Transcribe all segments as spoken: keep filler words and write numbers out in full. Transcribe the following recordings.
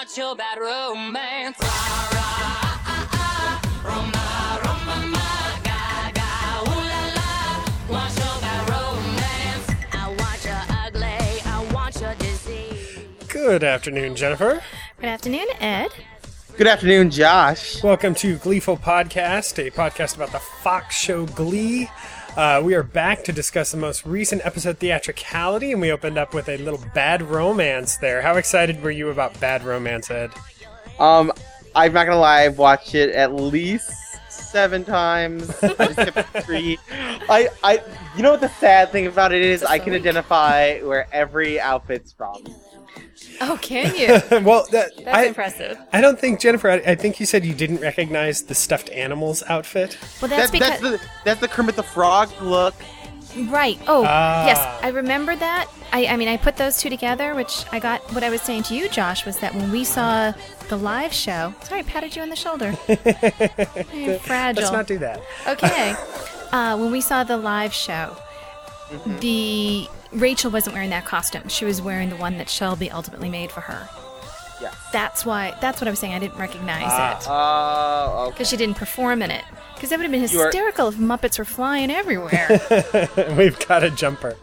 want your bad romance. Rah, rah, ah, ah, ah. Roma, Roma, ma, ga, ga, ooh la la. Want your bad romance. I want your ugly, I want your disease. Good afternoon, Jennifer. Good afternoon, Ed. Good afternoon, Josh. Welcome to Gleeful Podcast, a podcast about the Fox show Glee. Uh, we are back to discuss the most recent episode, Theatricality, and we opened up with a little Bad Romance there. How excited were you about Bad Romance, Ed? Um, I'm not gonna lie, I've watched it at least seven times. I just kept three. I, I, you know what the sad thing about it is? I can identify where every outfit's from. Oh, can you? well, that, That's I, impressive. I don't think, Jennifer, I, I think you said you didn't recognize the stuffed animals outfit. Well, that's That- because... that's the that's the Kermit the Frog look. Right. Oh, Ah. yes. I remember that. I, I mean, I put those two together, which I got... What I was saying to you, Josh, was that when we saw the live show... Sorry, I patted you on the shoulder. You're fragile. Let's not do that. Okay. Uh, when we saw the live show, Mm-hmm. the... Rachel wasn't wearing that costume. She was wearing the one that Shelby ultimately made for her. Yeah. That's why... That's what I was saying. I didn't recognize Ah. it. Oh, okay. Because she didn't perform in it. Because that would have been You are- hysterical if Muppets were flying everywhere. We've got a jumper.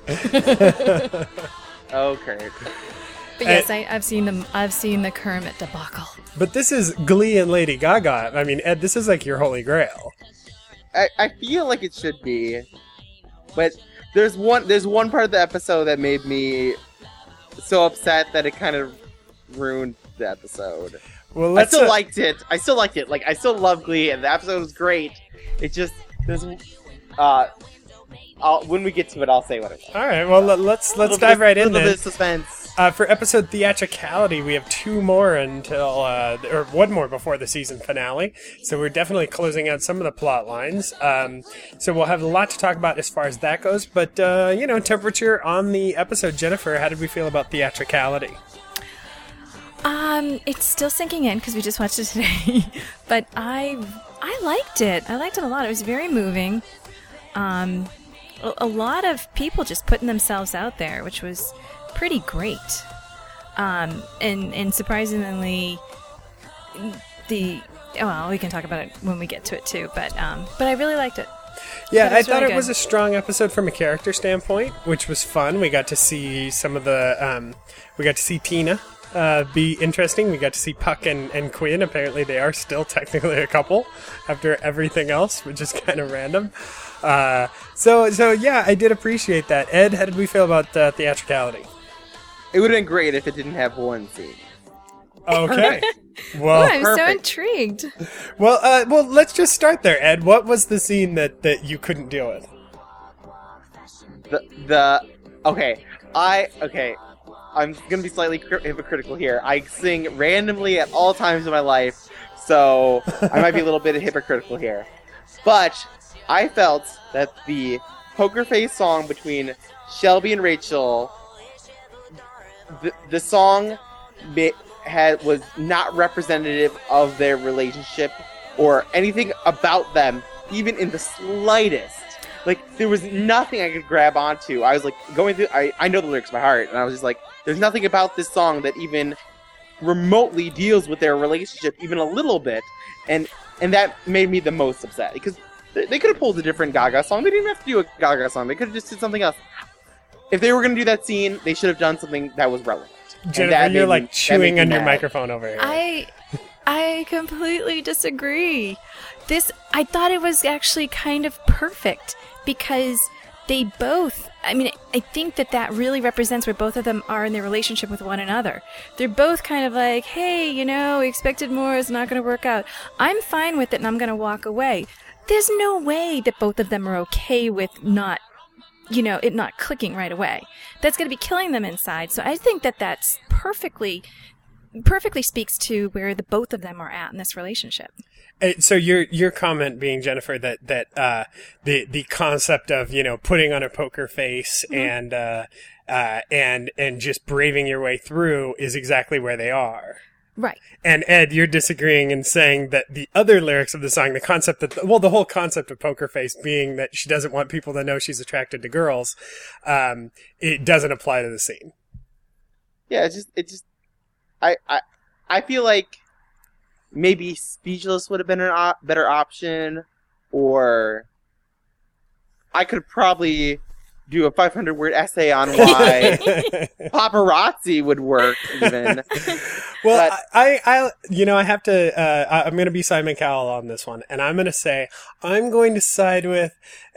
Okay. But yes, I, I've seen them. I've seen the Kermit debacle. But this is Glee and Lady Gaga. I mean, Ed, this is like your holy grail. I, I feel like it should be, but there's one there's one part of the episode that made me so upset that it kind of ruined the episode. Well, I let's... still uh, liked it. I still liked it. Like I still love Glee, and the episode was great. It just there's uh, I'll, when we get to it, I'll say what it was. All right, well, let- let's let's Little dive bit- right in little then. bit of suspense. Uh, for episode Theatricality, we have two more until, uh, or one more before the season finale. So we're definitely closing out some of the plot lines. Um, so we'll have a lot to talk about as far as that goes. But, uh, you know, temperature on the episode. Jennifer, how did we feel about Theatricality? Um, it's still sinking in because we just watched it today. But I, I liked it. I liked it a lot. It was very moving. Um, a, a lot of people just putting themselves out there, which was pretty great. Um, and and surprisingly, the well, we can talk about it when we get to it too. But um, but I really liked it. Yeah, But it I was thought really it good. was a strong episode from a character standpoint, which was fun. We got to see some of the, um, we got to see Tina uh, be interesting. We got to see Puck and, and Quinn. Apparently they are still technically a couple after everything else, which is kind of random. Uh, so, so yeah, I did appreciate that. Ed, how did we feel about uh, Theatricality? It would have been great if it didn't have one scene. Okay. Oh, Well, I'm so perfect. intrigued. well, uh, well, let's just start there, Ed. What was the scene that, that you couldn't deal with? The the okay, I okay. I'm gonna be slightly cri- hypocritical here. I sing randomly at all times in my life, so I might be a little bit hypocritical here. But I felt that the Poker Face song between Shelby and Rachel, the the song ma- had was not representative of their relationship or anything about them, even in the slightest. Like, there was nothing I could grab onto. I was, like, going through... I, I know the lyrics by heart, and I was just like, there's nothing about this song that even remotely deals with their relationship even a little bit. And and that made me the most upset. Because they, they could have pulled a different Gaga song. They didn't even have to do a Gaga song. They could have just did something else. If they were going to do that scene, they should have done something that was relevant. And Jennifer, that you're made like me- that chewing made me on your mad. microphone over here. I I completely disagree. This I thought it was actually kind of perfect because they both I mean I think that that really represents where both of them are in their relationship with one another. They're both kind of like, "Hey, you know, we expected more, it's not going to work out. I'm fine with it and I'm going to walk away." There's no way that both of them are okay with not you know, it not clicking right away. That's going to be killing them inside. So I think that that's perfectly perfectly speaks to where the both of them are at in this relationship. Uh, So your your comment being, Jennifer, that that uh, the the concept of, you know, putting on a poker face Mm-hmm. and uh, uh, and and just braving your way through is exactly where they are. Right. And Ed, you're disagreeing and saying that the other lyrics of the song, the concept that, well, the whole concept of Poker Face being that she doesn't want people to know she's attracted to girls, um, it doesn't apply to the scene. Yeah, it's just, it just, I, I, I feel like maybe Speechless would have been a op- better option, or I could probably do a five hundred word essay on why Paparazzi would work, even. Well, But- I, I, you know, I have to, uh, I- I'm going to be Simon Cowell on this one, and I'm going to say, I'm going to side with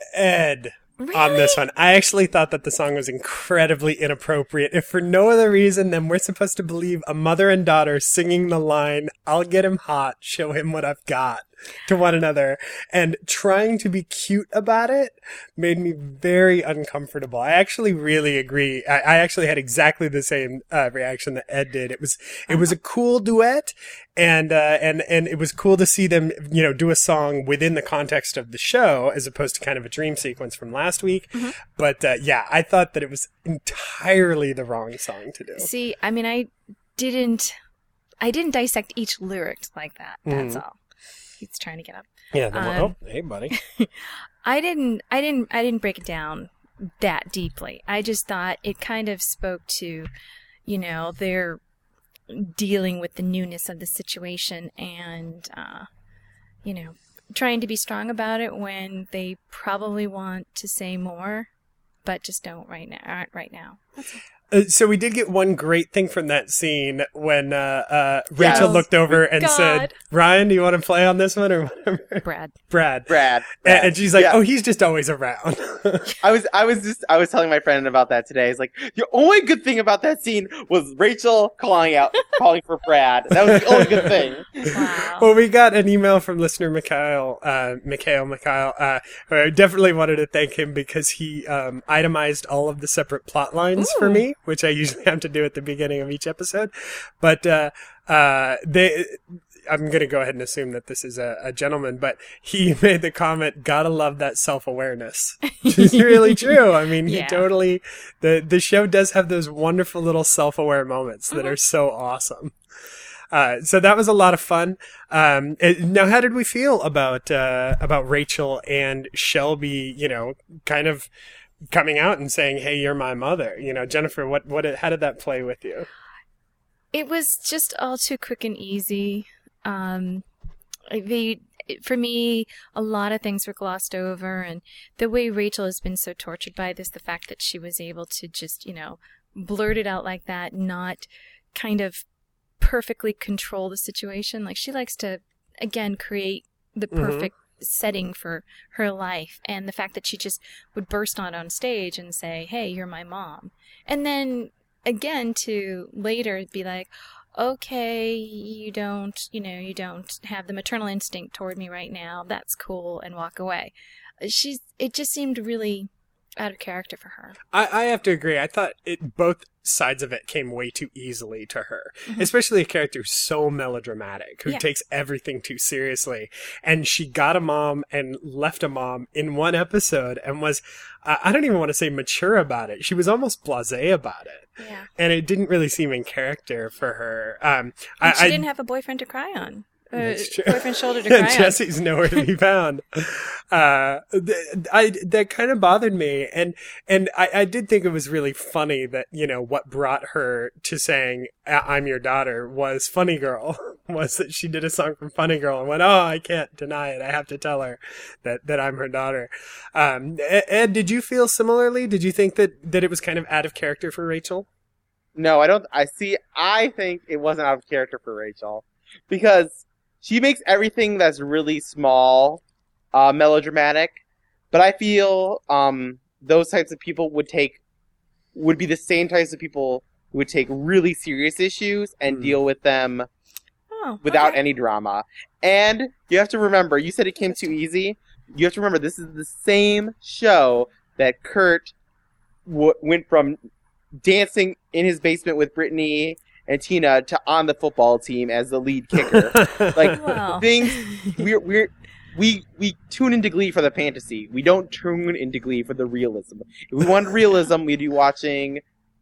Ed on this one. I actually thought that the song was incredibly inappropriate, if for no other reason than we're supposed to believe a mother and daughter singing the line, I'll get him hot, show him what I've got, to one another, and trying to be cute about it made me very uncomfortable. I actually really agree. I, I actually had exactly the same uh, reaction that Ed did. It was it was a cool duet, and uh, and and it was cool to see them, you know, do a song within the context of the show as opposed to kind of a dream sequence from last week. Mm-hmm. But uh, yeah, I thought that it was entirely the wrong song to do. See, I mean, I didn't, I didn't dissect each lyric like that. That's Mhm. all. He's trying to get up. Yeah. The, Um, oh, hey, buddy. I didn't, I didn't, I didn't break it down that deeply. I just thought it kind of spoke to, you know, their dealing with the newness of the situation and, uh, you know, trying to be strong about it when they probably want to say more, but just don't right now. Aren't right now. That's all. Uh, so we did get one great thing from that scene when uh, uh, Rachel Yes. looked over and God. said, Ryan, do you want to play on this one or whatever? Brad. Brad. Brad. And, Brad. and she's like, Yeah. oh, he's just always around. I was, I was just, I was telling my friend about that today. It's like, the only good thing about that scene was Rachel calling out, calling for Brad. That was the only good thing. Wow. Well, we got an email from listener Mikhail, uh, Mikhail, Mikhail, uh, who I definitely wanted to thank him because he, um, itemized all of the separate plot lines for Ooh. me, which I usually have to do at the beginning of each episode. But, uh, uh, they, I'm going to go ahead and assume that this is a, a gentleman, but he made the comment, gotta love that self-awareness. Which is really true. I mean, he Yeah. totally, the, the show does have those wonderful little self-aware moments that are so awesome. Uh, so that was a lot of fun. Um, it- now, how did we feel about uh, about Rachel and Shelby? You know, kind of coming out and saying, "Hey, you're my mother." You know, Jennifer, what what how did that play with you? It was just all too quick and easy. Um, they, for me, a lot of things were glossed over, and the way Rachel has been so tortured by this, the fact that she was able to just, you know, blurt it out like that, not kind of perfectly control the situation. Like, she likes to, again, create the Mhm. perfect setting for her life, and the fact that she just would burst on on stage and say, hey, you're my mom, and then again to later be like, okay, you don't, you know, you don't have the maternal instinct toward me right now, that's cool, and walk away. She's, it just seemed really out of character for her. I, I have to agree. I thought it both sides of it came way too easily to her, especially a character who's so melodramatic, who Yeah. takes everything too seriously. And she got a mom and left a mom in one episode and was, uh, I don't even want to say mature about it. She was almost blasé about it. Yeah. And it didn't really seem in character for her. Um, And I, she I, didn't have a boyfriend to cry on. Uh, That's true. boyfriend's shoulder to cry on. Jesse's nowhere to be found. Uh, th- I, that kind of bothered me. And, and I, I did think it was really funny that, you know, what brought her to saying, "I- I'm your daughter" was Funny Girl, was that she did a song from Funny Girl and went, oh, I can't deny it. I have to tell her that, that I'm her daughter. Um, E- Ed, did you feel similarly? Did you think that, that it was kind of out of character for Rachel? No, I don't. I see. I think it wasn't out of character for Rachel because she makes everything that's really small uh, melodramatic. But I feel um, those types of people would take would be the same types of people who would take really serious issues and Hmm. deal with them Oh, without okay. any drama. And you have to remember, you said it came too easy. You have to remember, this is the same show that Kurt w- went from dancing in his basement with Brittany and Tina to on the football team as the lead kicker. Like, Wow. things, we're, we're, we, we tune into Glee for the fantasy. We don't tune into Glee for the realism. If we want realism, we'd be watching,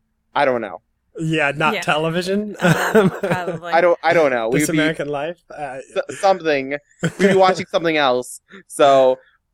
I don't know. Yeah, not Yeah. television. Um, probably. I don't, I don't know. This We'd be American Life. Uh, s- something. We'd be watching something else. So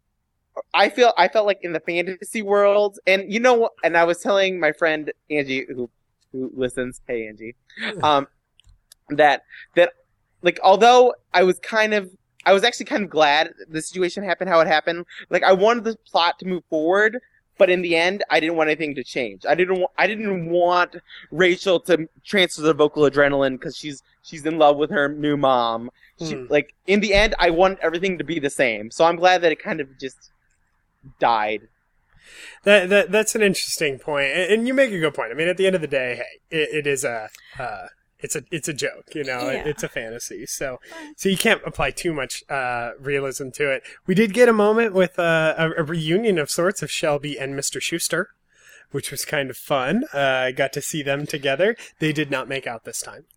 I feel I felt like in the fantasy world, and you know what? And I was telling my friend Angie, who who listens, hey Angie, um, that that like although I was kind of I was actually kind of glad the situation happened how it happened. Like I wanted the plot to move forward, but in the end, I didn't want anything to change. I didn't. wa- I didn't want Rachel to transfer the vocal adrenaline because she's she's in love with her new mom. She, Hmm. Like in the end, I want everything to be the same. So I'm glad that it kind of just died. That, that that's an interesting point, and, and you make a good point. I mean, at the end of the day, hey, it, it is a uh, it's a it's a joke, you know, Yeah. it's a fantasy, so so you can't apply too much uh, realism to it. We did get a moment with uh, a, a reunion of sorts of Shelby and Mister Schuster, which was kind of fun. Uh, I got to see them together. They did not make out this time.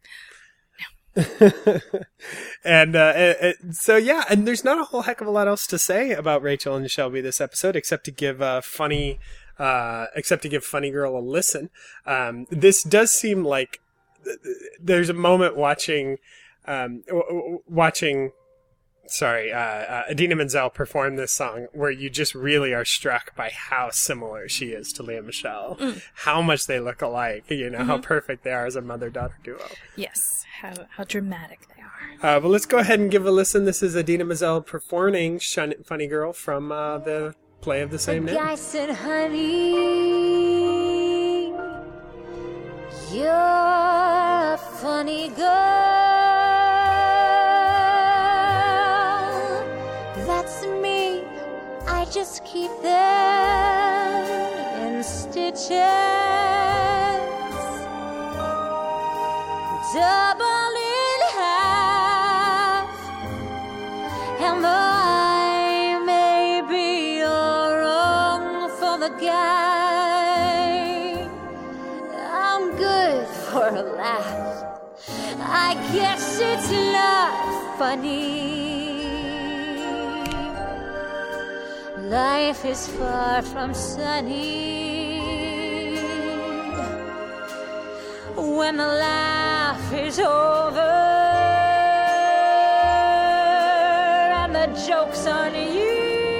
and uh, uh, uh, so yeah, and there's not a whole heck of a lot else to say about Rachel and Shelby this episode, except to give uh, funny, uh, except to give Funny Girl a listen. Um, this does seem like th- th- there's a moment watching, um, w- w- watching. Sorry, uh, uh, Idina Menzel perform this song where you just really are struck by how similar she is to Leah Michelle, how much they look alike, you know, how perfect they are as a mother-daughter duo. Yes, how how dramatic they are. Uh, but let's go ahead and give a listen. This is Idina Menzel performing Shun- Funny Girl from uh, the play of the same The name. guy said, honey, you're a funny girl. That's me. I just keep them in stitches. Double in half. And though I may be wrong for the guy, I'm good for a laugh. I guess it's not funny. Life is far from sunny when the laugh is over and the joke's on you.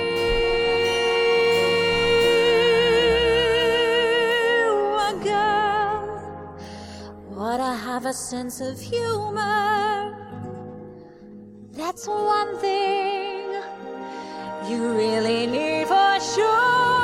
A girl ought to have a sense of humor. That's one thing you really need for sure.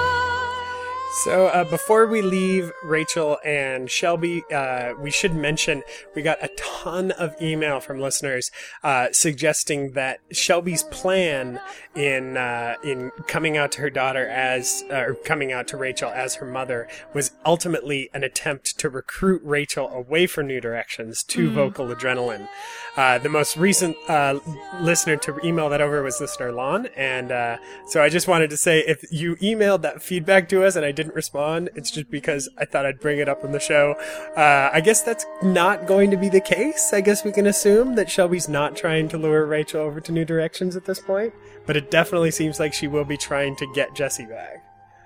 So uh, before we leave Rachel and Shelby, uh, we should mention we got a ton of email from listeners uh, suggesting that Shelby's plan in uh, in coming out to her daughter as uh, or coming out to Rachel as her mother was ultimately an attempt to recruit Rachel away from New Directions to Vocal Adrenaline. Uh, the most recent uh, listener to email that over was listener Lon, and uh, so I just wanted to say if you emailed that feedback to us and I didn't respond, it's just because I thought I'd bring it up on the show. Uh, I guess that's not going to be the case. I guess we can assume that Shelby's not trying to lure Rachel over to New Directions at this point, but it definitely seems like she will be trying to get Jessie back.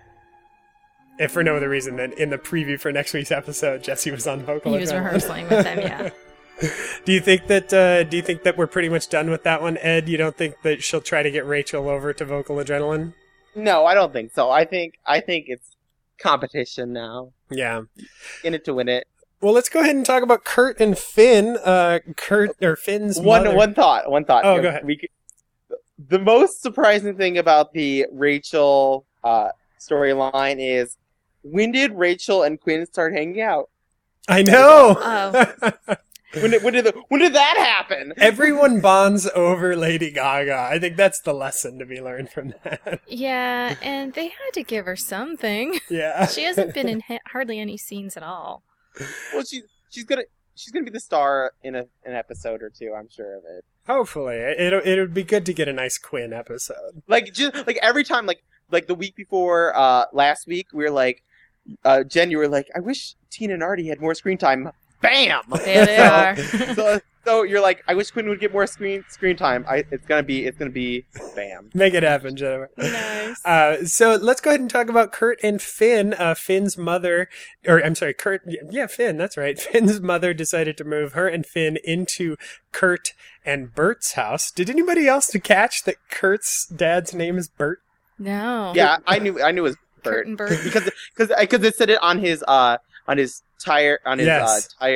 If for no other reason than in the preview for next week's episode, Jessie was on Vocal He was Adrenaline. rehearsing with them, yeah. Do you think that uh, do you think that we're pretty much done with that one, Ed? You don't think that she'll try to get Rachel over to Vocal Adrenaline? No, I don't think so. I think I think it's competition now. Yeah. In it to win it. Well, let's go ahead and talk about Kurt and Finn. Uh, Kurt or Finn's One mother. one thought. One thought. Oh, go ahead. We could, the most surprising thing about the Rachel uh, storyline is when did Rachel and Quinn start hanging out? I know. Oh. When did when did the, when did that happen? Everyone bonds over Lady Gaga. I think that's the lesson to be learned from that. Yeah, and they had to give her something. Yeah. She hasn't been in ha- hardly any scenes at all. Well, she she's gonna she's gonna be the star in a, an episode or two. I'm sure of it. Hopefully, it it would be good to get a nice Quinn episode. Like just like every time, like like the week before uh, last week, we were like, uh, Jen, you were like, I wish Tina and Artie had more screen time. Bam! There they are. so, so you're like, I wish Quinn would get more screen screen time. I, it's gonna be, it's gonna be, bam. Make it happen, Jennifer. Nice. Uh, so let's go ahead and talk about Kurt and Finn. Uh, Finn's mother, or I'm sorry, Kurt. Yeah, Finn. That's right. Finn's mother decided to move her and Finn into Kurt and Bert's house. Did anybody else to catch that Kurt's dad's name is Bert? No. Yeah, I knew, I knew it was Kurt Bert and Bert. because because because it said it on his uh on his tire on his Yes. uh, tire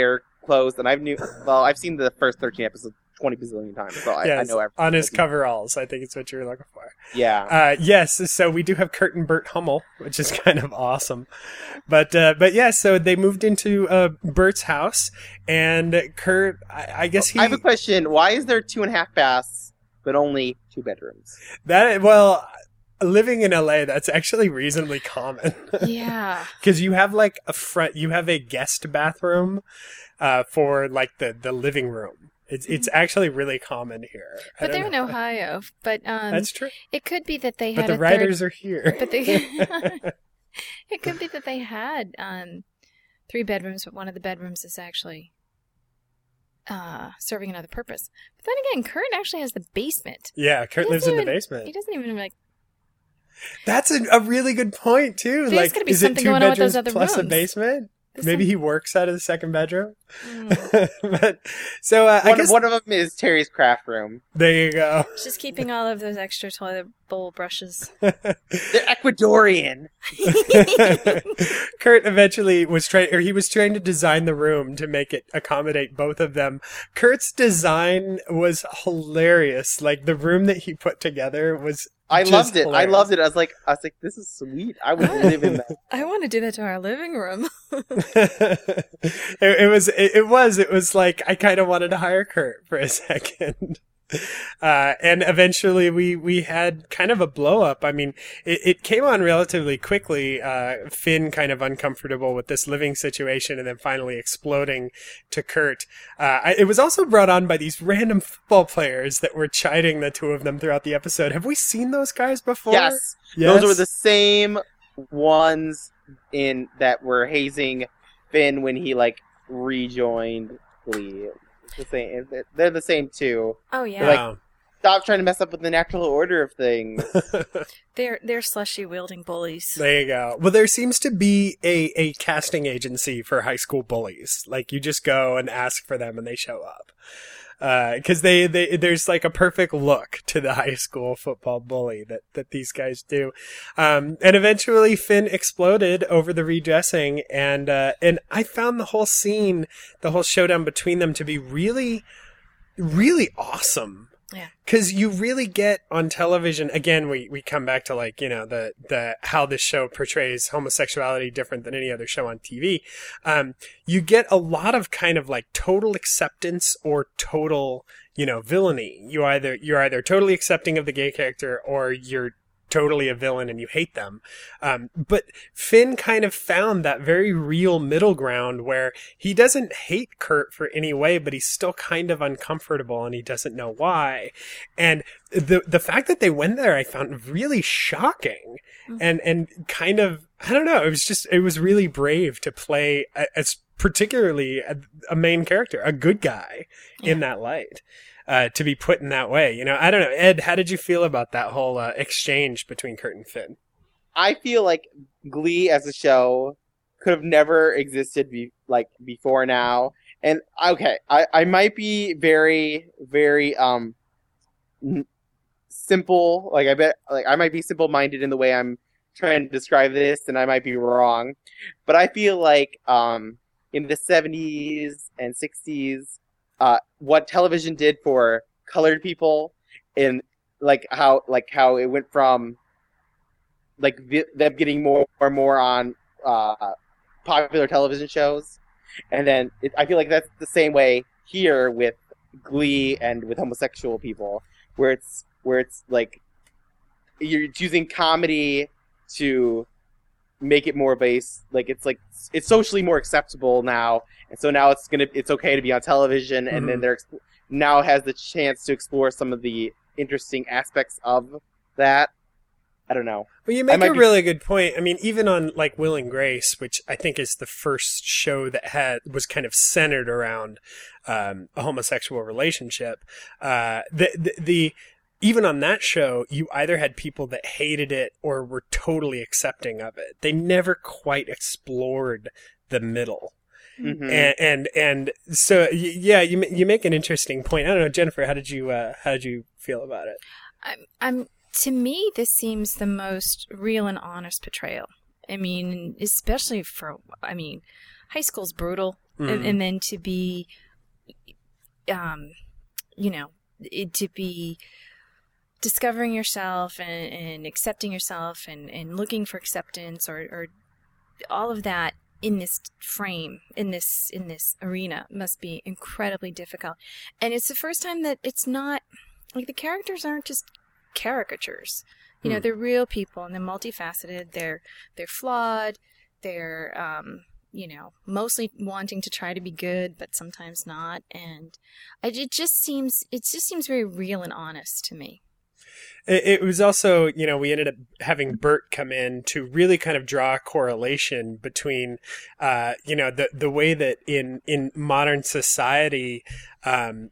clothes, and I've knew. Well, I've seen the first thirteen episodes twenty bazillion times, so I, I Yes, know everything. on his coveralls, I think it's what you were looking for. Yeah. Uh, yes, so we do have Kurt and Bert Hummel, which is kind of awesome. But uh, but yeah, so they moved into uh, Bert's house, and Kurt, I, I guess he. I have a question. Why is there two and a half baths, but only two bedrooms? That well, living in L A, that's actually reasonably common. Yeah. Because you have like a front, you have a guest bathroom uh, for like the, the living room. It's it's actually really common here. I But don't they're in know. Ohio. But um, That's true. it could be that they But had the a writers third. are here. But they. It could be that they had um, three bedrooms, but one of the bedrooms is actually uh, serving another purpose. But then again, Kurt actually has the basement. Yeah, Kurt He lives in doesn't the even- basement. He doesn't even like. That's a, a really good point too. There's like, gotta be is it something two going on with bedrooms those other plus a rooms. basement? There's Maybe some- he works out of the second bedroom. Mm. but so uh, I One, guess one of them is Terry's craft room. there you go. Just keeping all of those extra toilet bowl brushes. They're Ecuadorian. Kurt eventually was trying, or he was trying to design the room to make it accommodate both of them. Kurt's design was hilarious. Like the room that he put together was. I just loved it. hilarious. I loved it. I was like, I was like, this is sweet. I would live in that. I want to do that to our living room. it, it was. It, it was. It was like I kind of wanted to hire Kurt for a second. Uh, and eventually we, we had kind of a blow up. I mean, it, it came on relatively quickly. Uh, Finn kind of uncomfortable with this living situation and then finally exploding to Kurt. Uh, I, it was also brought on by these random football players that were chiding the two of them throughout the episode. Have we seen those guys before? Yes. Yes? Those were the same ones in that were hazing Finn when he like rejoined Glee. It's the same. They're the same too. Oh yeah, Like- Wow. Stop trying to mess up with the natural order of things. they're they're slushy wielding bullies. There you go. Well, there seems to be a, a casting agency for high school bullies. Like, you just go and ask for them and they show up. Uh, cause they, they, there's like a perfect look to the high school football bully that, that these guys do. Um, and eventually Finn exploded over the redressing and, uh, and I found the whole scene, the whole showdown between them to be really, really awesome. Yeah. Cause you really get on television, again, we, we come back to like, you know, the, the, how this show portrays homosexuality different than any other show on T V. Um, you get a lot of kind of like total acceptance or total, you know, villainy. You either, you're either totally accepting of the gay character or you're totally a villain and you hate them. Um, but Finn kind of found that very real middle ground where he doesn't hate Kurt for any way, but he's still kind of uncomfortable and he doesn't know why. And the the fact that they went there, I found really shocking and, and kind of, I don't know, it was just, it was really brave to play a, as particularly a, a main character, a good guy in that light. Uh, to be put in that way, you know, I don't know. Ed, how did you feel about that whole uh, exchange between Kurt and Finn? I feel like Glee as a show could have never existed be- like before now. And okay, I, I might be very, very um n- simple. Like I bet, like I might be simple-minded in the way I'm trying to describe this, and I might be wrong. But I feel like um in the seventies and sixties. Uh, what television did for colored people, and like how like how it went from like vi- them getting more and more on uh, popular television shows, and then it, I feel like that's the same way here with Glee and with homosexual people, where it's where it's like you're using comedy to make it more base, like it's like it's socially more acceptable now, and so now it's gonna it's okay to be on television, and Mhm. then they're exp- now has the chance to explore some of the interesting aspects of that. I don't know. Well, you I make might a be- really good point. I mean, even on like Will and Grace, which I think is the first show that had was kind of centered around um, a homosexual relationship. Uh, the, the the even on that show, you either had people that hated it or were totally accepting of it. They never quite explored the middle. Mhm. And, and and so y- yeah, you ma- you make an interesting point. I don't know, Jennifer, how did you uh, how did you feel about it? I'm, I'm to me, this seems the most real and honest portrayal. I mean, especially for, I mean, high school's brutal, Mm. and, and then to be, um, you know, it, to be discovering yourself and, and accepting yourself and, and looking for acceptance or, or all of that in this frame, in this in this arena must be incredibly difficult. And it's the first time that it's not like the characters aren't just caricatures. You know, Hmm. they're real people and they're multifaceted. They're they're flawed. They're um, you know, mostly wanting to try to be good, but sometimes not. And I, it just seems it just seems very real and honest to me. It, it was also, you know, we ended up having Bert come in to really kind of draw a correlation between, uh, you know, the the way that in in modern society, um,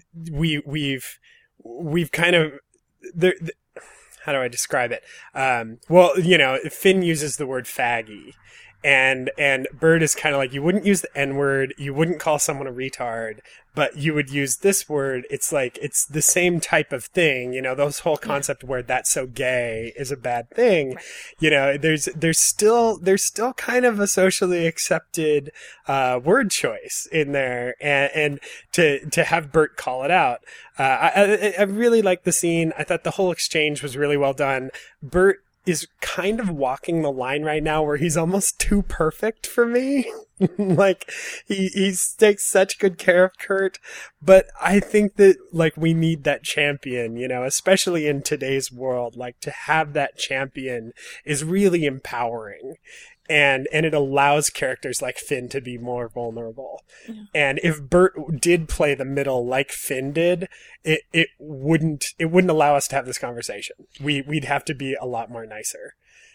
we we've we've kind of there. How do I describe it? Um, well, you know, Finn uses the word faggy. And, and Bert is kind of like, you wouldn't use the N word, you wouldn't call someone a retard, but you would use this word. It's like, it's the same type of thing, you know, those whole concept where that's so gay is a bad thing. Right. You know, there's, there's still, there's still kind of a socially accepted, uh, word choice in there. And, and to, to have Bert call it out. Uh, I, I, I really liked the scene. I thought the whole exchange was really well done. Bert is kind of walking the line right now where he's almost too perfect for me. Like, he, he takes such good care of Kurt, but I think that, like, we need that champion, you know, especially in today's world. Like, to have that champion is really empowering. And, and it allows characters like Finn to be more vulnerable. Yeah. And if Bert did play the middle like Finn did, it, it wouldn't, it wouldn't allow us to have this conversation. We, we'd have to be a lot more nicer.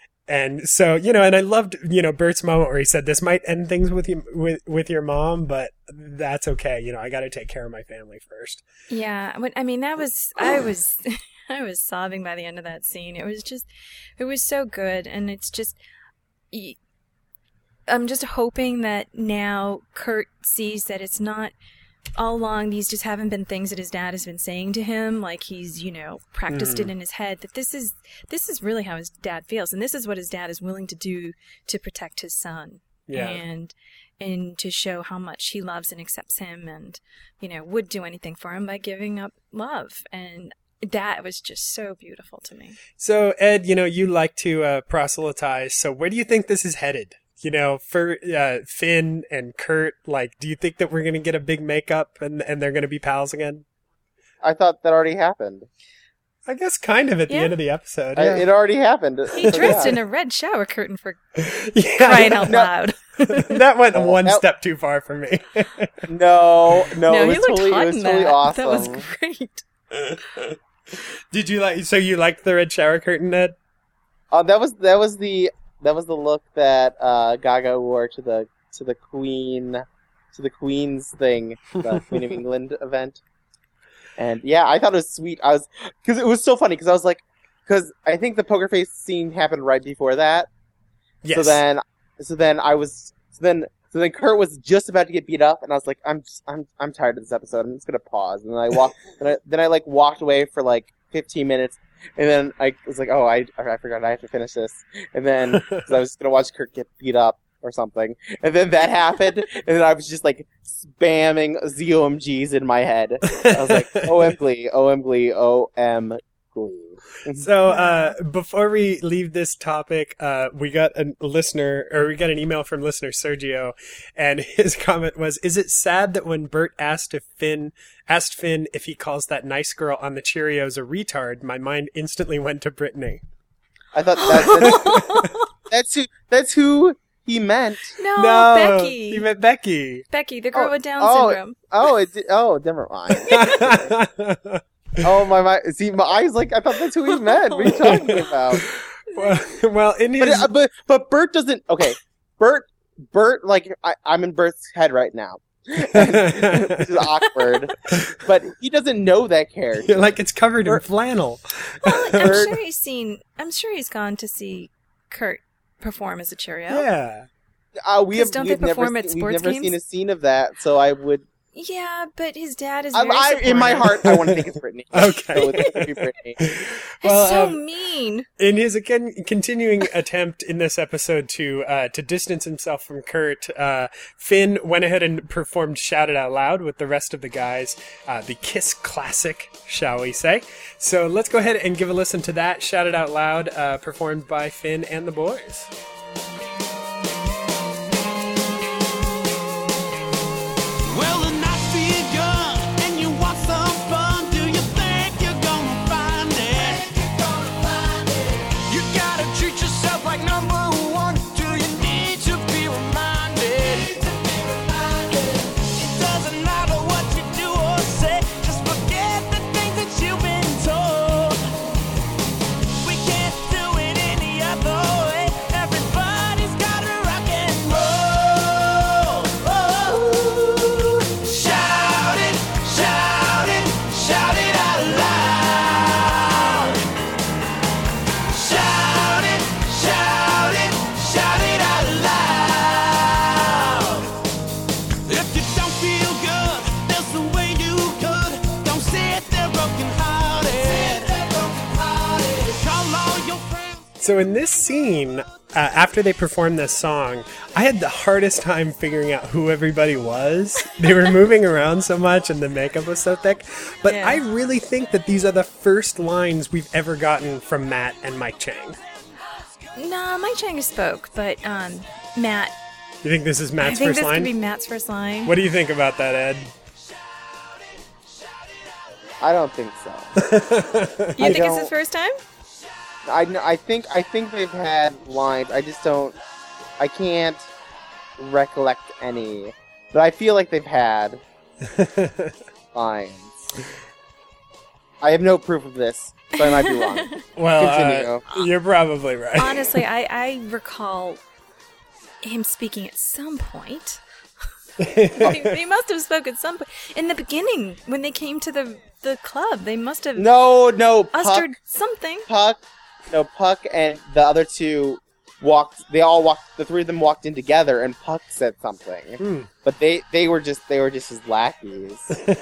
And so, you know, and I loved, you know, Bert's moment where he said, this might end things with you, with, with your mom, but that's okay. You know, I got to take care of my family first. Yeah, when, I mean, that was, I was, I was sobbing by the end of that scene. It was just, it was so good. And it's just, I'm just hoping that now Kurt sees that it's not all along, these just haven't been things that his dad has been saying to him, like he's, you know, practiced it in his head, that this is, this is really how his dad feels. And this is what his dad is willing to do to protect his son. Yeah. And, and to show how much he loves and accepts him and, you know, would do anything for him by giving up love. And that was just so beautiful to me. So, Ed, you know, you like to uh, proselytize. So where do you think this is headed? You know, for uh, Finn and Kurt, like, do you think that we're going to get a big makeup and, and they're going to be pals again? I thought that already happened. I guess kind of at the Yeah. end of the episode. I, Yeah. it already happened. He So, dressed yeah. in a red shower curtain for Yeah, crying out No. loud. that went Oh, one that- step too far for me. No, no, no, it was he looked totally, hot it was in totally that. awesome. That was great. Did you like, so you liked the red shower curtain, Ed? Uh, that was that was the that was the look that uh, Gaga wore to the to the Queen to the Queen's thing, the Queen of England event. And yeah, I thought it was sweet. I was because it was so funny because I was like, because I think the poker face scene happened right before that. Yes. So then, so then I was so then so then Kurt was just about to get beat up, and I was like, I'm just, I'm I'm tired of this episode. I'm just gonna pause. And then I walked. then I then I like walked away for like fifteen minutes. And then I was like, oh, I I forgot I have to finish this. And then, because I was just going to watch Kurt get beat up or something. And then that happened. And then I was just like spamming Z O M Gs in my head. I was like, O M Glee, O M Glee, O M Glee. So, uh, before we leave this topic, uh, we got a listener, or we got an email from listener Sergio, and his comment was, is it sad that when Bert asked if Finn, asked Finn if he calls that nice girl on the Cheerios a retard, my mind instantly went to Brittany. I thought that, that's, that's who, that's who he meant. No, no, Becky. he meant Becky. Becky, the girl Oh, with Down oh, syndrome. Oh, it did, oh, never mind. Oh, my, my, see, my eyes like, I thought that's who he meant. What are you talking about? well, well, in But, his, uh, but but Bert doesn't. Okay, Bert Bert like I, I'm in Bert's head right now, which is awkward. But he doesn't know that character. like it's covered in Bert- flannel. Well, I'm Bird- sure he's seen. I'm sure he's gone to see Kurt perform as a Cheerio. Yeah. Uh, we 'Cause have don't we've they never perform at seen, sports we've never games? seen a scene of that, so I would Yeah, but his dad is I, very I, in my supportive. heart, I want to think it's Brittany. Okay. So it's gonna be Brittany. It's Well, so um, mean. In his again continuing attempt in this episode to uh, to distance himself from Kurt, uh, Finn went ahead and performed "Shout It Out Loud" with the rest of the guys, uh, the Kiss classic, shall we say? So let's go ahead and give a listen to that "Shout It Out Loud" uh, performed by Finn and the boys. Well, the night's begun, and you want some fun. Do you think you're gonna find it? You gotta treat yourself like number one. Do you need to be reminded? It doesn't matter what you do or say, just forget the things that you've been told. We can't do it any other way. Everybody's gotta rock and roll. Shout it, shout it, shout it out loud. Shout it, shout it, shout it out loud. If you don't feel good, there's a way you could. Don't sit there broken hearted. Call all your friends. So in this scene, uh, after they performed this song, I had the hardest time figuring out who everybody was. They were moving around so much and the makeup was so thick. But Yeah. I really think that these are the first lines we've ever gotten from Matt and Mike Chang. Nah, Mike Chang spoke, but um, Matt. You think this is I Matt's think first this line? could be Matt's first line. What do you think about that, Ed? I don't think so. You I think it's don't- his first time? I, kn- I think I think they've had lines. I just don't. I can't recollect any, but I feel like they've had lines. I have no proof of this, so I might be wrong. Well, uh, Continue. you're probably right. Honestly, I, I recall him speaking at some point. they, they must have spoke at some point. In the beginning, when they came to the the club, they must have No, no, Puck, ustered something. Puck, no, Puck, and the other two walked. They all walked. The three of them walked in together, and Puck said something. Hmm. But they, they were just, they were just his lackeys.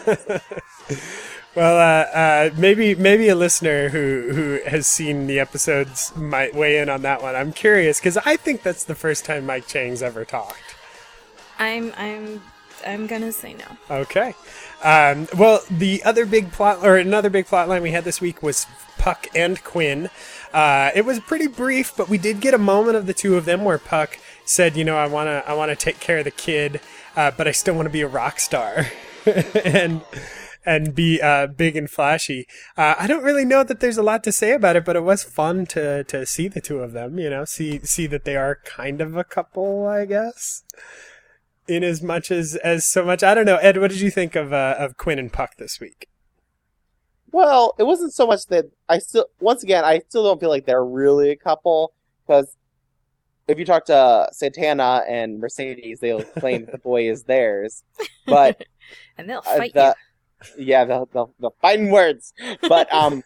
Well, uh, uh, maybe maybe a listener who, who has seen the episodes might weigh in on that one. I'm curious because I think that's the first time Mike Chang's ever talked. I'm I'm I'm gonna say no. Okay. Um, well, the other big plot, or another big plot line we had this week was Puck and Quinn. Uh, it was pretty brief, but we did get a moment of the two of them where Puck said, "You know, I wanna I wanna take care of the kid, uh, but I still want to be a rock star," and. and be uh, big and flashy. Uh, I don't really know that there's a lot to say about it, but it was fun to, to see the two of them, you know, see see that they are kind of a couple, I guess. In as much as, as so much. I don't know. Ed, what did you think of uh, of Quinn and Puck this week? Well, it wasn't so much that I still, once again, I still don't feel like they're really a couple, because if you talk to Santana and Mercedes, they'll claim the boy is theirs. But And they'll uh, fight the, yeah, the, the the fighting words. But um,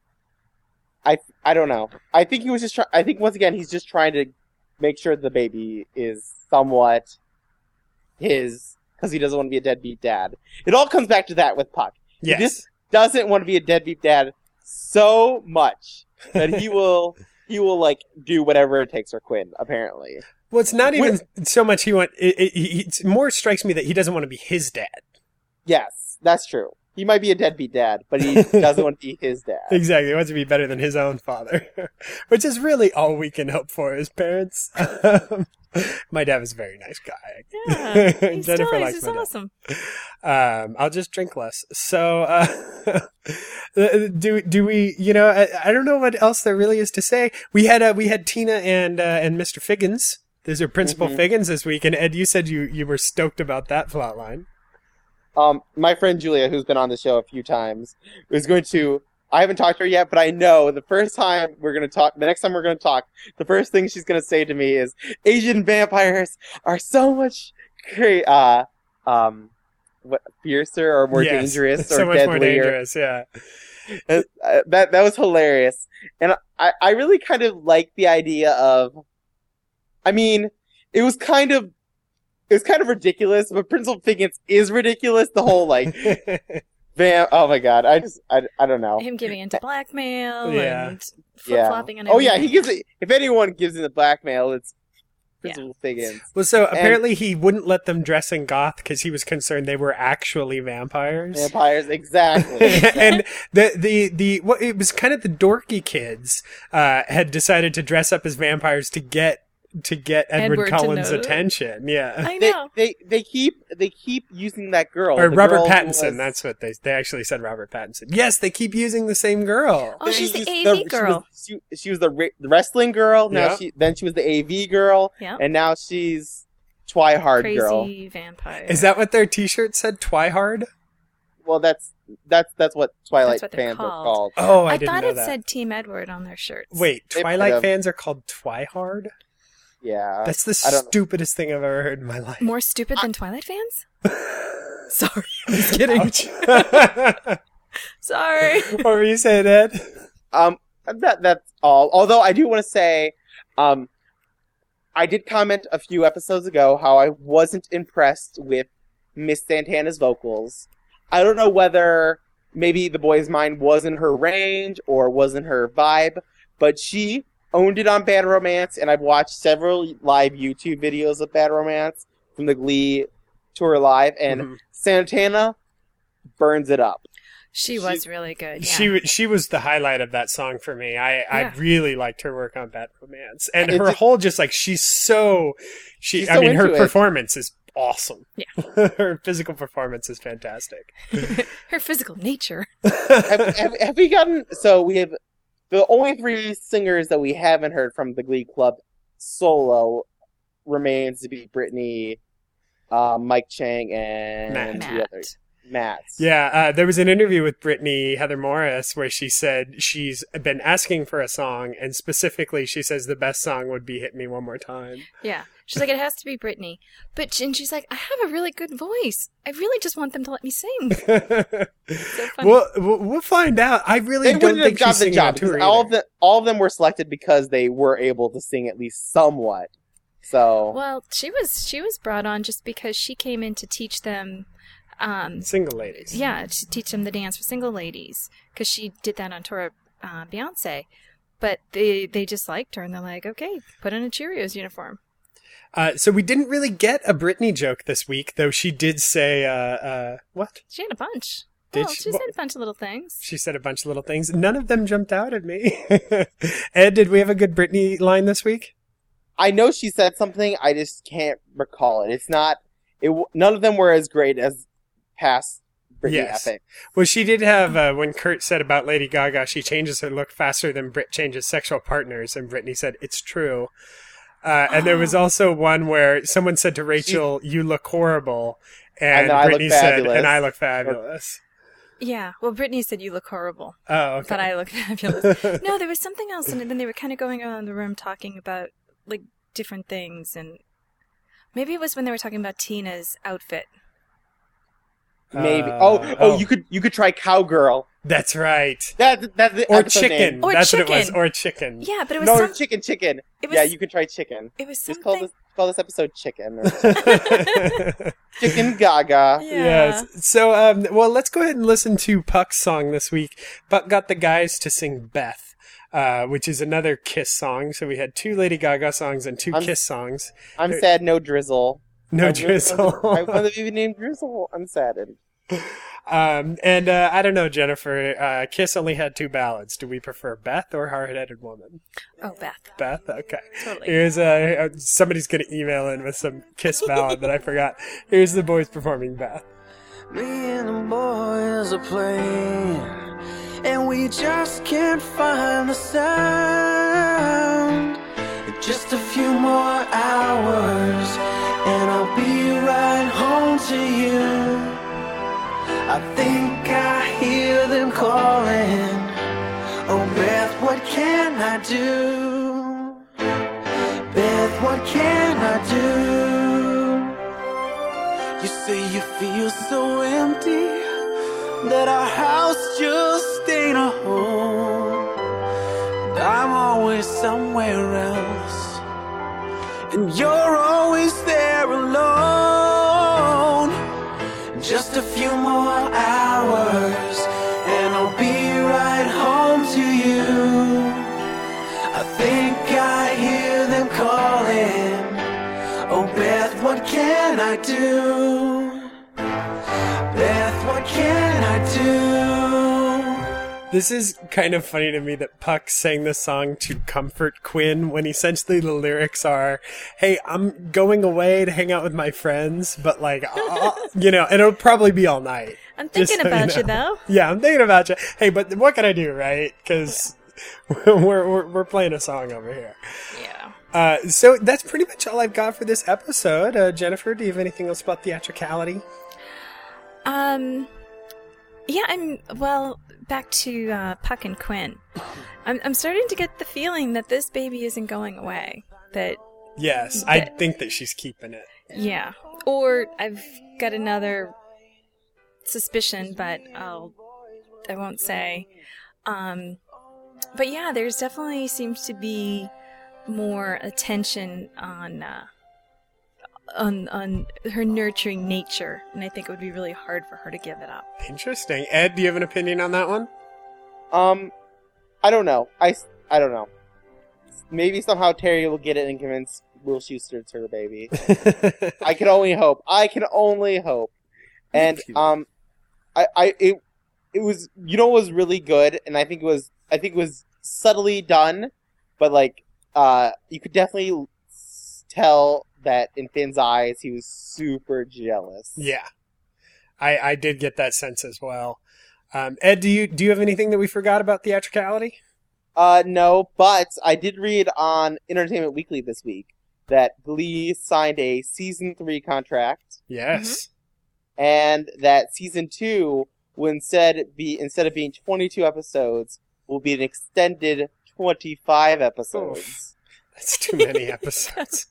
I I don't know. I think he was just trying. I think once again he's just trying to make sure the baby is somewhat his, because he doesn't want to be a deadbeat dad. It all comes back to that with Puck. Yes. He just doesn't want to be a deadbeat dad so much that he will he will like do whatever it takes for Quinn. Apparently, Well, it's not even so much he want. It, it, it more strikes me that he doesn't want to be his dad. yes, that's true. He might be a deadbeat dad, but he doesn't want to be his dad. Exactly. He wants to be better than his own father, which is really all we can hope for as parents. Um, my dad was a very nice guy. Yeah, he's Jennifer still, likes he's my dad. awesome. Um, I'll just drink less. So, uh, do do we? You know, I, I don't know what else there really is to say. We had uh, we had Tina and uh, and Mister Figgins. These are Principal Mhm. Figgins this week, and Ed, you said you you were stoked about that plot line. Um, my friend Julia, who's been on the show a few times, is going to. I haven't talked to her yet, but I know the first time we're going to talk, the next time we're going to talk, the first thing she's going to say to me is, Asian vampires are so much great, uh, um, what, fiercer or more Yes, dangerous or so much more deadlier. dangerous. Yeah. And, uh, that that was hilarious, and I I really kind of like the idea of. I mean, it was kind of it was kind of ridiculous, but Principal Figgins is ridiculous. The whole like, Vam. Oh my god, I just I, I don't know. Him giving into blackmail Yeah. and flip Yeah. flopping on Oh everything. yeah, he gives it. If anyone gives in the blackmail, it's Yeah. Principal Figgins. Well, so apparently he wouldn't let them dress in goth because he was concerned they were actually vampires. Vampires, exactly. And the the the what it was kind of the dorky kids uh, had decided to dress up as vampires to get to get Edward, Edward to Cullen's notice. attention. Yeah, I they, know. they they keep they keep using that girl. or the Robert girl who Pattinson. was- That's what they they actually said. Robert Pattinson. Yes, they keep using the same girl. Oh, she's the used A V she was- girl. She, she was the, re- the wrestling girl. Now Yeah. she then she was the A V girl. Yeah. And now she's Twihard Crazy girl. vampire. Is that what their T-shirt said? Twihard. Well, that's that's that's what Twilight That's what they're fans are called. called. Oh, I, I, didn't thought know it that. said Team Edward on their shirts. Wait, They might Twilight have. fans are called Twihard? Yeah. That's the I don't know. stupidest thing I've ever heard in my life. More stupid than Twilight fans? Sorry, I was kidding. Ouch. Sorry. What were you saying, Ed? Um, that that's all. Although I do want to say, um, I did comment a few episodes ago how I wasn't impressed with Miss Santana's vocals. I don't know whether maybe the boy's mind wasn't her range or wasn't her vibe, but she owned it on Bad Romance, and I've watched several live YouTube videos of Bad Romance from the Glee tour live, and Mhm. Santana burns it up. She was really good. Yeah. She wa- she was the highlight of that song for me. I, I Yeah. really liked her work on Bad Romance, and It her just- whole just like she's so she. She's I so mean, her into it. performance is awesome. Yeah. Her physical performance is fantastic. Her physical nature. have, have, have we gotten so we have the only three singers that we haven't heard from the Glee Club solo remains to be Brittany, uh, Mike Chang, and Matt. the Matt. other Matt. Yeah, uh, there was an interview with Brittany Heather Morris where she said she's been asking for a song, and specifically she says the best song would be "Hit Me One More Time." Yeah. She's like, it has to be Britney. But and she's like, I have a really good voice. I really just want them to let me sing. So funny. We'll, we'll we'll find out. I really They don't wouldn't have think she's got the singing job on because tour all either. of them all of them were selected because they were able to sing at least somewhat. So Well, she was she was brought on just because she came in to teach them, um, Single ladies. yeah, to teach them the dance for single ladies because she did that on tour, uh, Beyonce. But they they just liked her and they're like, okay, put on a Cheerios uniform. Uh, so we didn't really get a Britney joke this week, though she did say, uh, uh, what? She had a bunch. Did well, she- she what- said a bunch of little things. She said a bunch of little things. None of them jumped out at me. Ed, did we have a good Britney line this week? I know she said something, I just can't recall it. It's not. It w- none of them were as great as past Britney Yes. epic. Well, she did have, uh, when Kurt said about Lady Gaga, she changes her look faster than Brit changes sexual partners, and Britney said, it's true. Uh, and there was also one where someone said to Rachel, you look horrible, and, And I look Britney said, fabulous. and I look fabulous. Yeah. Well, Brittany said you look horrible. Oh, okay. But I look fabulous. No, there was something else, and then they were kind of going around the room talking about like different things, and maybe it was when they were talking about Tina's outfit. Maybe. Uh, oh, oh, oh. you could you could try cowgirl. That's right. That that's the Or episode chicken. name. Or That's what it was. chicken. Or chicken. Yeah, but it was No, some, chicken, chicken. It was- yeah, you can try chicken. it was Just call something. this call this episode chicken. Or chicken Gaga. Yeah. Yes. So, um, well, let's go ahead and listen to Puck's song this week. Puck got the guys to sing Beth, uh, which is another Kiss song. So we had two Lady Gaga songs and two I'm- Kiss songs. I'm sad. No drizzle. No I drizzle. I want to be named Drizzle. I'm saddened. um, and uh, I don't know, Jennifer. Uh, Kiss only had two ballads. Do we prefer Beth or Hard-Headed Woman? Oh, Beth. Beth. Okay. Totally. Here's uh, somebody's gonna email in with some Kiss ballad that I forgot. Here's the boys performing Beth. Me and the boys are playing, and we just can't find the sound. Just a few more hours, and I'll be right home to you. I think I hear them calling. Oh, Beth, what can I do? Beth, what can I do? You say you feel so empty, that our house just ain't a home. And I'm always somewhere else, and you're always there alone. just a few more hours, and I'll be right home to you. I think I hear them calling. Oh, Beth, what can I do? Beth, what can I do? This is kind of funny to me that Puck sang this song to comfort Quinn when essentially the lyrics are, hey, I'm going away to hang out with my friends, but like, uh, you know, and it'll probably be all night. I'm Just thinking so about you you, know. though. Yeah, I'm thinking about you. Hey, but what can I do, right? Because we're, we're, we're playing a song over here. Yeah. Uh, so that's pretty much all I've got for this episode. Uh, Jennifer, do you have anything else about theatricality? Um, yeah, I'm, well, back to uh, Puck and Quinn. I'm, I'm starting to get the feeling that this baby isn't going away. That, Yes, I But- think that she's keeping it. yeah. Or I've got another suspicion, but I'll, I won't say. Um, but yeah, there's definitely seems to be more attention on, uh, on, on her nurturing nature, and I think it would be really hard for her to give it up. Interesting. Ed, do you have an opinion on that one? Um, I don't know. I, s- I don't know. Maybe somehow Terry will get it and convince Will Schuster it's her baby. I can only hope. I can only hope. And um, I, I, it, it was, you know, what was really good, and I think it was, I think it was subtly done, but like, uh, you could definitely s- tell that in Finn's eyes he was super jealous. Yeah, I I did get that sense as well. Um, Ed, do you do you have anything that we forgot about theatricality? Uh, no, but I did read on Entertainment Weekly this week that Glee signed a season three contract, Yes. and that season two will instead be instead of being twenty-two episodes, will be an extended twenty-five episodes. That's too many episodes.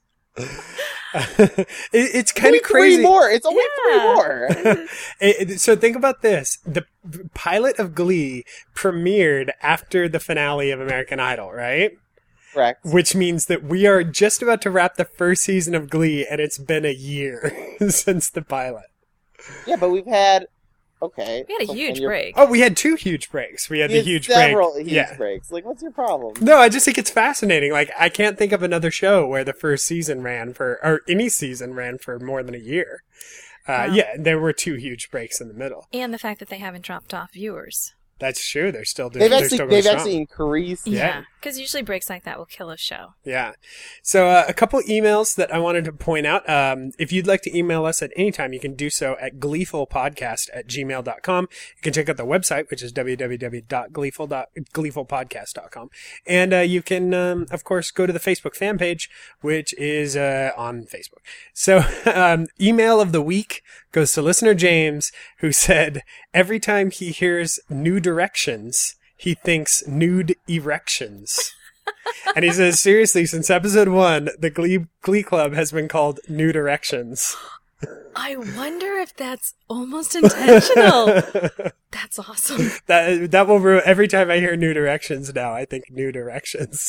it, it's kind Only of crazy. Three more. It's only Yeah. three more. It- it- so think about this: the pilot of Glee premiered after the finale of American Idol, right? Correct. Which means that we are just about to wrap the first season of Glee, and it's been a year since the pilot. Yeah, but we've had okay. We had a so- huge and you're- break. Oh, we had two huge breaks. We had We the had huge several break. huge yeah. breaks. Like, what's your problem? No, I just think it's fascinating. Like, I can't think of another show where the first season ran for, or any season ran for more than a year. Uh, Wow. Yeah, there were two huge breaks in the middle. And the fact that they haven't dropped off viewers. That's true. They're still doing. They've they're actually still going they've strong. actually increased. Yeah. Because usually breaks like that will kill a show. Yeah. So uh, a couple emails that I wanted to point out. Um, if you'd like to email us at any time, you can do so at gleefulpodcast at gmail dot com. You can check out the website, which is w w w dot gleeful dot gleefulpodcast dot com. And uh, you can, um, of course, go to the Facebook fan page, which is uh, on Facebook. So um, email of the week goes to listener James, who said, every time he hears New Directions, he thinks nude erections. And he says, seriously, since episode one, the Glee, Glee Club has been called Nude Erections. I wonder if that's almost intentional. That's awesome. That that will ruin every time I hear New Directions now. I think New Directions.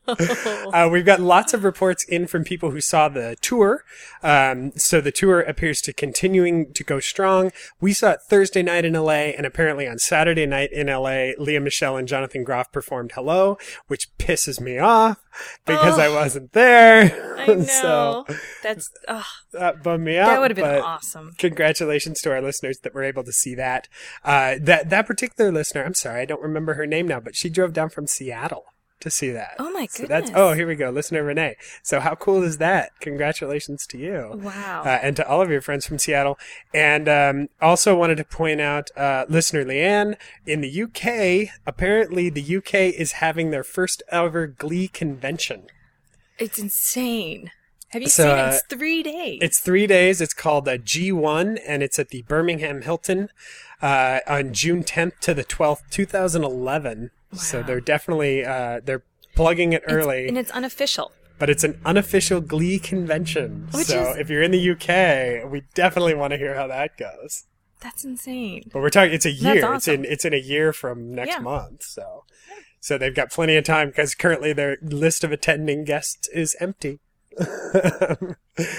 uh, we've got lots of reports in from people who saw the tour. Um, so the tour appears to continuing to go strong. We saw it Thursday night in L A, and apparently on Saturday night in L A, Leah Michelle and Jonathan Groff performed Hello, which pisses me off because Oh. I wasn't there. I know. So That's ugh, that bummed me out. that would have been but awesome. Congratulations to our listeners that were able to see that. Uh, that that particular listener, I'm sorry, I don't remember her name now, but she drove down from Seattle to see that. Oh my So that's goodness. oh, here we go, listener Renee. So how cool is that? Congratulations to you. Wow. Uh, and to all of your friends from Seattle. And um, also wanted to point out, uh, listener Leanne, in the U K, apparently the U K is having their first ever Glee convention. It's insane. Have you So, seen it? uh, It's three days. It's three days. It's called uh, G one, and it's at the Birmingham Hilton uh, on June tenth to the twelfth, twenty eleven. So Wow. they're definitely uh, they're plugging it It's- early, and it's unofficial. but it's an unofficial Glee convention. Which so is- if you're in the U K, we definitely want to hear how that goes. That's insane. But we're talking it's a That's year. It's awesome. in it's in a year from next Yeah. month. So so they've got plenty of time because currently their list of attending guests is empty.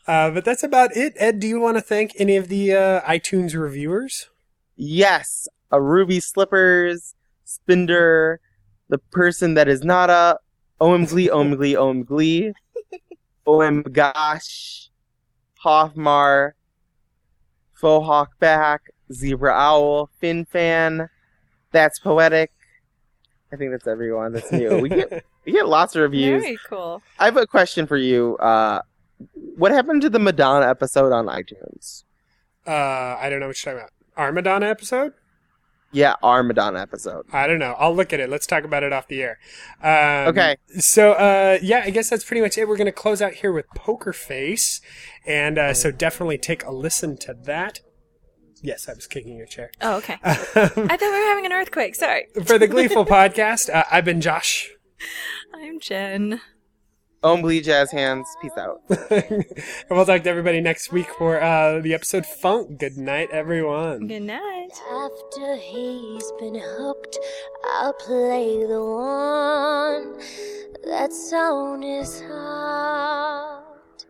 Uh, but that's about it. Ed, do you want to thank any of the uh, iTunes reviewers? Yes, a Ruby Slippers, Spinder, the person that is not a, O M Glee, O M Glee, O M Glee, O M Gosh, Hoffmar, Faux Hawkback, Zebra Owl, Fin Fan, That's Poetic. I think that's everyone that's new. We get we get lots of reviews. Very cool. I have a question for you. Uh, what happened to the Madonna episode on iTunes? Uh, I don't know what you're talking about. Our Madonna episode? Yeah, our Madonna episode. I don't know. I'll look at it. Let's talk about it off the air. Um, Okay. So, uh, yeah, I guess that's pretty much it. We're going to close out here with Poker Face. And uh, so definitely take a listen to that. Yes, I was kicking your chair. Oh, okay. I thought we were having an earthquake. Sorry. For the Gleeful Podcast, uh, I've been Josh. I'm Jen. O M Glee Jazz Hands. Peace out. And we'll talk to everybody next week for uh, the episode Funk. Good night, everyone. Good night. After he's been hooked, I'll play the one that's on his heart.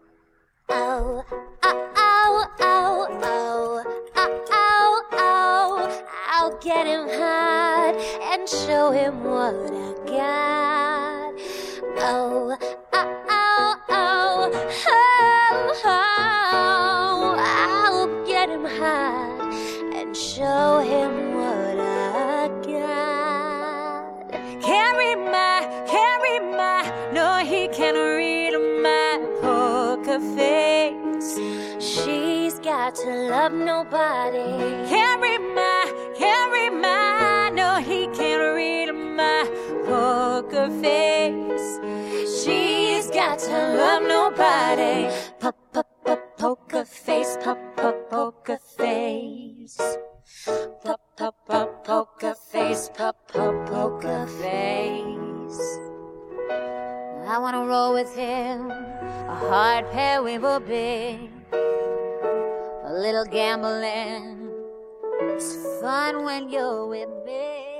Oh, oh, oh, oh, oh, oh, oh, oh. I'll get him hard and show him what I got. Oh, oh, oh, oh, oh, oh. I'll get him hard and show him what I got. Carry my, carry my, no, he can't read my poker face. She's got to love nobody. Carry my, carry my, no, he can't read my poker face. She's got to love nobody. Poker face, poker face. Poker face, poker face. I wanna roll with him. A hard pair we will be. A little gambling. It's fun when you're with me.